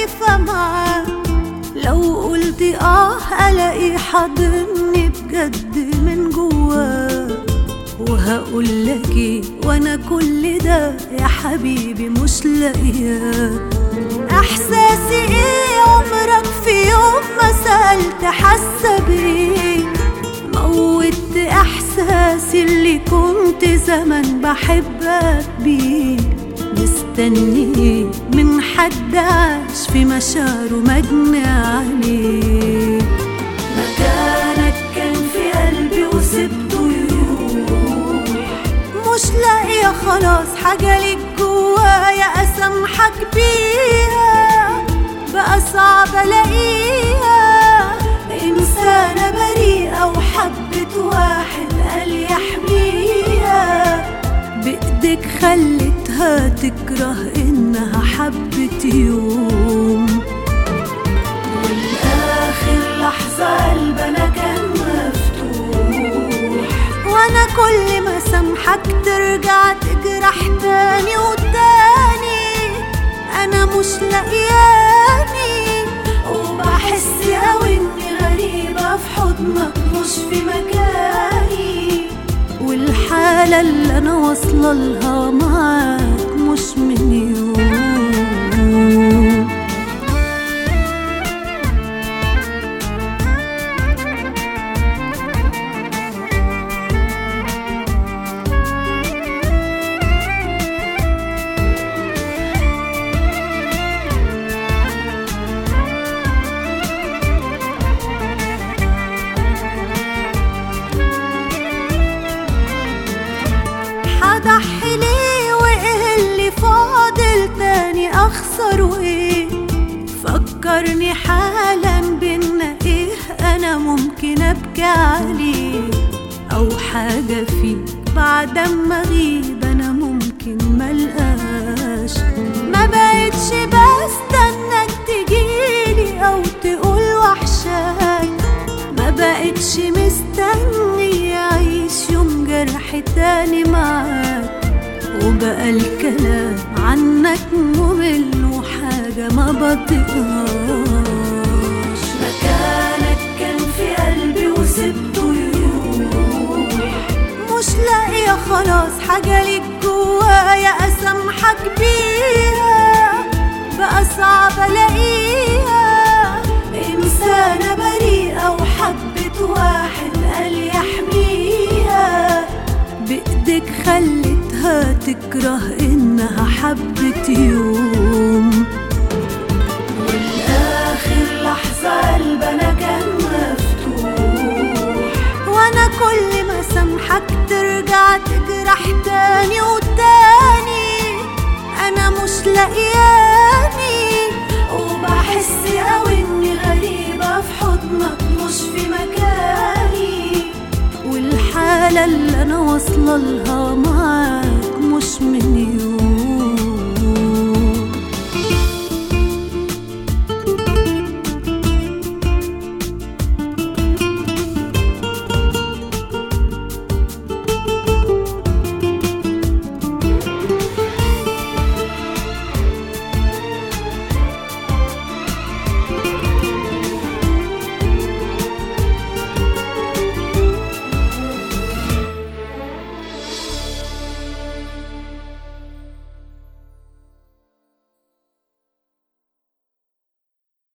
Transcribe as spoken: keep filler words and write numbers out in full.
خايفة معاك، لو قلت اه الاقي حاضني بجد من جواك. وهقولك ايه وانا كل ده يا حبيبي مش لاقياك؟ احساسي ايه عمرك في يوم ما سألت حاسة بايه؟ موت احساسي اللي كنت زمان بحبك بيه. مستني من حد عاش في مشاعره مجني عليه. مكانك كان في قلبي وسبته يروح، مش لاقيه خلاص حاجه ليك جوايا اسامحك بيها، بقى صعب الاقيها. انسانه بريئه وحبت واحد قال يحميها، بايدك خلتها تكره انها حبت يوم. والاخر لحظه قلبنا كان مفتوح، وانا كل ما سامحك ترجع تجرح تاني وتاني. انا مش لاقياني وبحس قوي اني غريبه في حضنك مش في مكاني، والحالة اللي أنا واصلة لها معاك مش من يوم. أضحي ليه وإيه اللي فاضل تاني أخسره إيه؟ فكرني حالا بينا إيه أنا ممكن أبكي عليه، أو حاجة فيك بعد ما أغيب أنا ممكن ملقاش. ما بقتش بستناك تجيلي أو تقول وحشاك، ما بقتش مستني أعيش يوم جرح تاني معاك. وبقى الكلام عنك ممل وحاجة ما بطيقهاش. مكانك كان في قلبي وسبته يروح، مش لاقية خلاص حاجة ليك جوايا أسامحك بيها، بقى صعب ألاقيها. إنسانة بريئة وحبت واحد قال يحميها، بإيدك خلتها تكره إنها حبت يوم. والآخر لحظة قلبنا كان مفتوح، وأنا كل ما سامحك ترجع تجرح تاني وتاني. أنا مش لاقياني وبحس قوي إني غريبة في حضنك مش في مكاني، والحالة اللي أنا واصلة لها معاك مش من يوم.